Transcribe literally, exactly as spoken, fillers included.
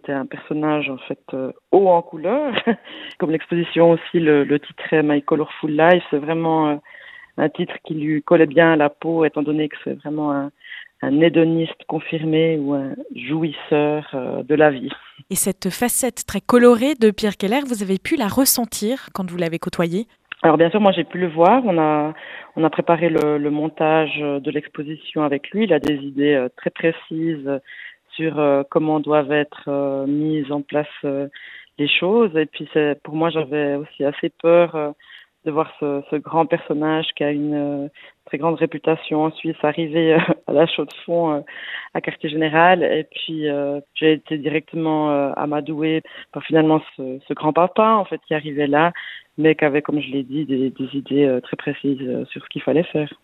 c'était un personnage en fait euh, haut en couleur, comme l'exposition aussi le, le titrait My Colorful Life. C'est vraiment euh, un titre qui lui collait bien à la peau, étant donné que c'est vraiment un, un hédoniste confirmé ou un jouisseur euh, de la vie. Et cette facette très colorée de Pierre Keller, vous avez pu la ressentir quand vous l'avez côtoyé? Alors bien sûr, moi j'ai pu le voir. On a on a préparé le, le montage de l'exposition avec lui. Il a des idées euh, très précises sur euh, comment doivent être euh, mises en place euh, les choses. Et puis c'est pour moi j'avais aussi assez peur euh, de voir ce, ce grand personnage qui a une euh, très grande réputation en Suisse arriver euh, à la Chaux-de-Fonds euh, à Quartier Général. Et puis euh, j'ai été directement euh, amadouée par finalement ce, ce grand papa en fait qui arrivait là, mais qui avait, comme je l'ai dit, des, des idées euh, très précises euh, sur ce qu'il fallait faire.